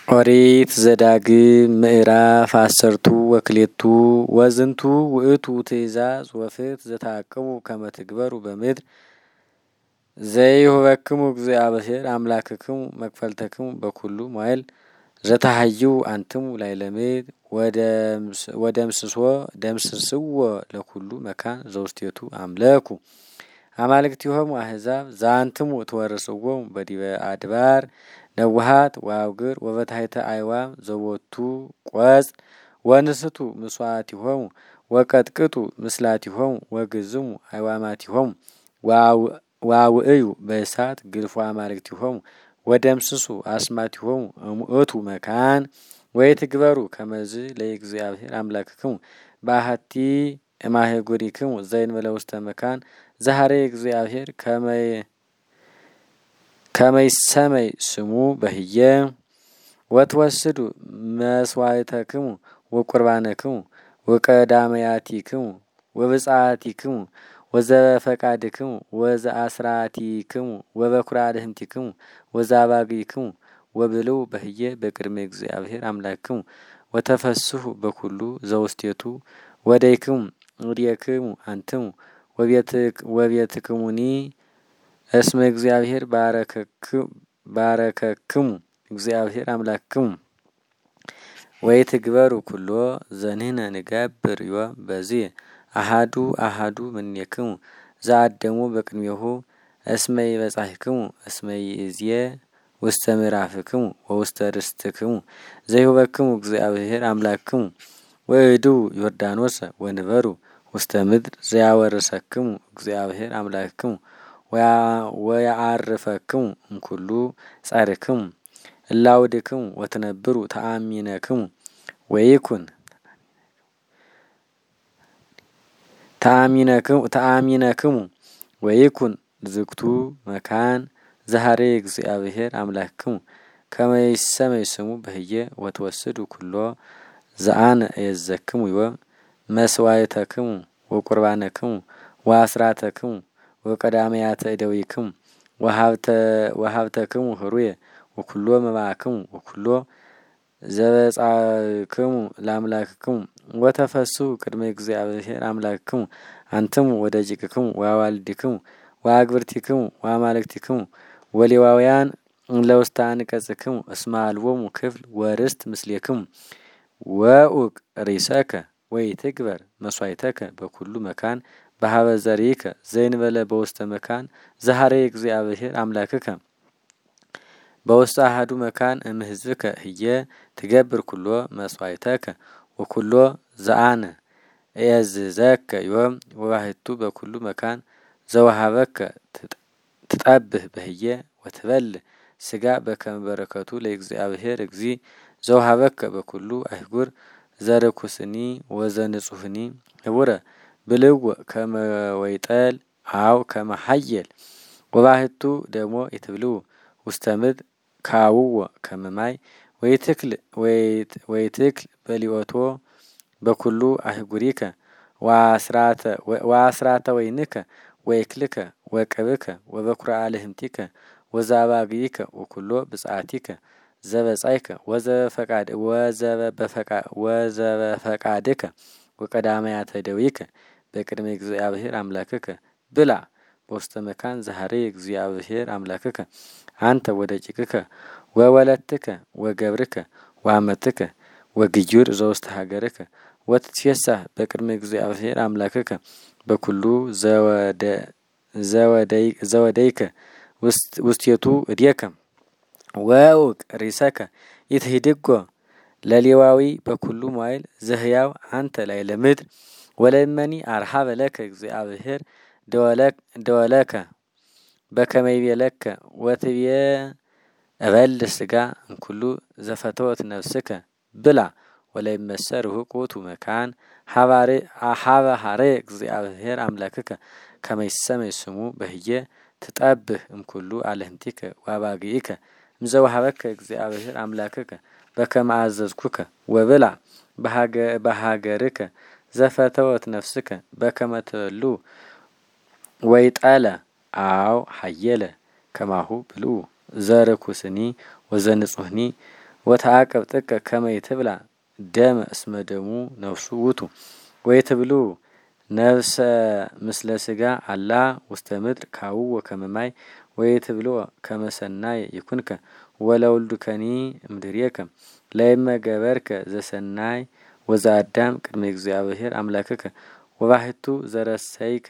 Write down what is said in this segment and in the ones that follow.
ኦሪት ዘዳግም ምዕራፍ 10 ወክሌቱ ወዝንቱ ውእቱ ትእዛዝ ወፍት ዘታቅቡ ከመ ትግበሩ በምድር ዘይሁበክሙ እግዚአብሔር አምላክክሙ መክፈልተክሙ በኩሉ መዋዕል ዘታሃዩ አንትሙ ላይለምድ ወደምስስዎ ለኩሉ መካን ዘውስቴቱ አምለኩ አማልክቲሆሙ አሕዛብ ዛንትሙ ተወርስዎሙ በዲበ አድባር ነዋሃት ወአውግር ወበታሕተ አይዋም ዘቦቱ ቆጽ ወንስቱ ምስዋዕቲሆሙ ወቀጥቅጡ ምስላቲሆሙ ወግዝሙ አይዋማቲሆሙ ወአውዕዩ በእሳት ግልፎ አማልክቲሆሙ ወደምስሱ አስማቲሆሙ እሙእቱ መካን ወይትግበሩ ከመዝ ለእግዚአብሔር አምላክክሙ በአሐቲ እማህጉሪክሙ ዘእንበለ ውስተ መካን ዘሐረ እግዚአብሔር ከመይሰመይ ስሙ በህየ ወትወስዱ መስዋዕተክሙ ወቁርባነክሙ ወቀዳመያቲክሙ ወብጻቲክሙ ወዘፈቃድክሙ ወዘአስራቲክሙ ወበኩራድህንቲክሙ ወዛባግይክሙ ወብልው በህየ በቅድመ እግዚአብሔር አምላክክሙ ወተፈስሑ በኩሉ ዘውስቴቱ ወደይክሙ ወዲየክሙ አንትሙ ወቤትክሙኒ እስመ እግዚአብሔር ባረከክሙ እግዚአብሔር አምላክክሙ ወይትግበሩ ኩሎ ዘንህነ ንገብር ዮም በዚህ አሃዱ ምኔክሙ ዘአደሙ በቅድሜሁ እስመ ይበጻሕክሙ እስመ ይእዝየ ውስተ ምዕራፍክሙ ወውስተ ርስትክሙ ዘይሁበክሙ እግዚአብሔር አምላክክሙ ወእዱ ዮርዳኖስ ወንበሩ ውስተ ምድር ዘያወርሰክሙ እግዚአብሔር አምላክክሙ ወያዓርፈክሙ እምኩሉ ጸርክሙ እላውድክሙ ወትነብሩ ተአሚነክሙ ወይኩን ተአሚነክሙ ወይኩን ዝግቱ መካን ዘሐረ እግዚአብሔር አምላክክሙ ከመ ይሰመይ ስሙ በህየ ወትወስዱ ኩሎ ዘአነ እየዘክሙ ዮም መስዋዕተክሙ ወቁርባነክሙ ወአስራተክሙ ወቀዳመያተ እደዊክሙ ወሀብተክሙ ህሩየ ወኩሎ መባክሙ ወኩሎ ዘበጻክሙ ለአምላክክሙ ወተፈስሑ ቅድመ እግዚአብሔር አምላክክሙ አንትሙ ወደቂቅክሙ ወአዋልድክሙ ወአግብርቲክሙ ወአማልክቲክሙ ወሌዋውያን ለውስተ አንቀጽክሙ እስመ አልቦሙ ክፍል ወርስት ምስሌክሙ ወኡቅ ርእሰከ ወይትግበር መስዋዕተከ በኩሉ መካን በሀበ ዘሪከ ዘእንበለ በውስተ መካን ዘሐረ እግዚአብሔር አምላክከ በውስተ አሐዱ መካን እምህዝብከ ህየ ትገብር ኩሎ መስዋዕተከ ወኩሎ ዘአነ እየዝዘከ ዮም ወባሕቱ በኩሉ መካን ዘወሃበከ ትጠብህ በህየ ወትበልዕ ስጋ በከመ በረከቱ ለእግዚአብሔር እግዚ ዘወሃበከ በኩሉ አይጉር ዘርኩስኒ ወዘንጹህኒ ህቡረ ብልው ከመ ወይጠል አው ከመ ሐየል ወባሕቱ ደሞ ይትብልው ውስተ ምድር ካውዎ ከመ ማይ ወይትክል በሊኦቶ በኩሉ አህጉሪከ ወአስራተ ወይንከ ወይክልከ ወቅብከ ወበኩረ አልህምቲከ ወዛባግይከ ወኩሎ ብጻቲከ ዘበጻይከ ወዘበፈቃድከ ወቀዳመያተ እደዊከ በቅድመ እግዚአብሔር አምላክከ ብላ በውስተ መካን ዘሐረ እግዚአብሔር አምላክከ አንተ ወደቂቅከ ወወለትከ ወገብርከ ወአመትከ ወግዩር ዘውስተ ሀገርከ ወትትፌሳህ በቅድመ እግዚአብሔር አምላክከ በኩሉ ዘወደይከ ውስቴቱ እዴከ ወኡቅ ርእሰከ ይትሂድጎ ለሌዋዊ በኩሉ መዋዕል ዘህያው አንተ ላይ ለምድር ወለመኒ አርሃበ ለከ እግዚአብሔር ደወለከ በከመ ይቤለከ ወትቤ እበል ስጋ እንኩሉ ዘፈተወት ነፍስከ ብላ ወለይመሰር ውእቱ መካን ሀበ ሐረ እግዚአብሔር አምላክከ ከመ ይሰመይ ስሙ በህየ ትጠብህ እምኩሉ አልህምቲከ ወአባግይከ እምዘወሃበከ እግዚአብሔር አምላክከ በከመ አዘዝኩከ ወብላ በሀገርከ ዘፈተወት ነፍስከ በከመ ትበሉ ወይጠለ አው ሐየለ ከማሁ ብልኡ ዘርኩስኒ ወዘንጹህኒ ወተአቀብ ጥቀ ከመ ይትብላ ደመ እስመ ደሙ ነፍሱ ውቱ ወይትብሉ ነፍሰ ምስለ ስጋ አላ ውስተ ምድር ካው ወከመ ማይ ወይትብሉ ከመ ሰናይ ይኩንከ ወለውልዱከኒ እምድሬከ ለይመ ገበርከ ዘሰናይ ወዘአዳም ቅድመ እግዚአብሔር አምላክከ ወባሕቱ ዘረሰይከ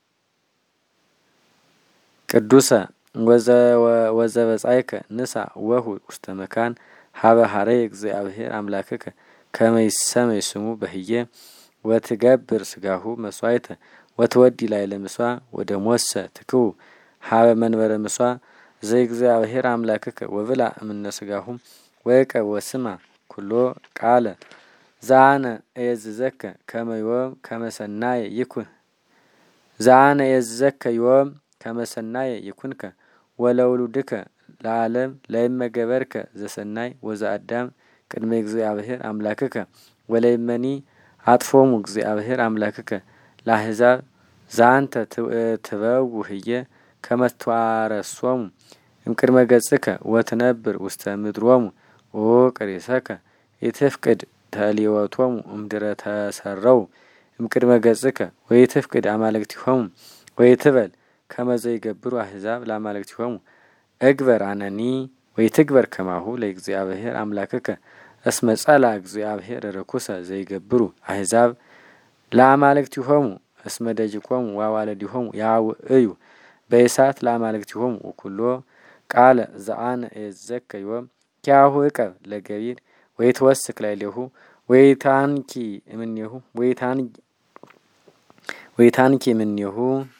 ቅዱሰ ወዘበጻይከ ንሳ ወሁ ውስተ መካን ሀበ ሀረይ እግዚአብሔር አምላክከ ከመ ይሰመይ ስሙ በህየ ወትገብር ስጋሁ መስዋዕተ ወትወዲ ላዕለ ምሥዋዕ ወደሞሰ ትክው ሀበ መንበረ ምሥዋዕ ዘእግዚአብሔር አምላክከ ወብላ እምነ ስጋሁ ወይቀብ ወስማ ኩሎ ቃለ ዛነ እየዝዘከ ከመ ዮም ከመ ሰናይ ይኩን ዛነ እየዝዘከ ዮም ከመ ሰናይ ይኩንከ ወለውሉድከ ለዓለም ለይመ ገበርከ ዘሰናይ ወዘአዳም ቅድመ እግዚአብሔር አምላክከ ወለይመኒ አጥፎሙ እግዚአብሔር አምላክከ ለአሕዛብ ዛንተ ትበው ህየ ከመ ትዋረሶሙ እምቅድመ ገጽከ ወትነብር ውስተ ምድሮሙ ወቅሪሰከ ይትፍቅድ ተሊወቶሙ እምድረ ተሰረው እምቅድመ ገጽከ ወይትፍቅድ አማልክቲሆሙ ወይትበል ከመ ዘይገብሩ አሕዛብ ለአማልክቲሆሙ እግበር አነኒ ወይትግበር ከማሁ ለእግዚአብሔር አምላክከ እስመ ጸላ እግዚአብሔር ርኩሰ ዘይገብሩ አሕዛብ ለአማልክቲሆሙ እስመ ደጅቆሙ ወአዋልዲሆሙ ያውእዩ በእሳት ለአማልክቲሆሙ ወኩሎ ቃለ ዘአነ እየዝዘከ ዮም ኪያሁ እቀብ ለገቢር ወይትወስክ ላዕሌሁ ወይታንኪ እምኔሁ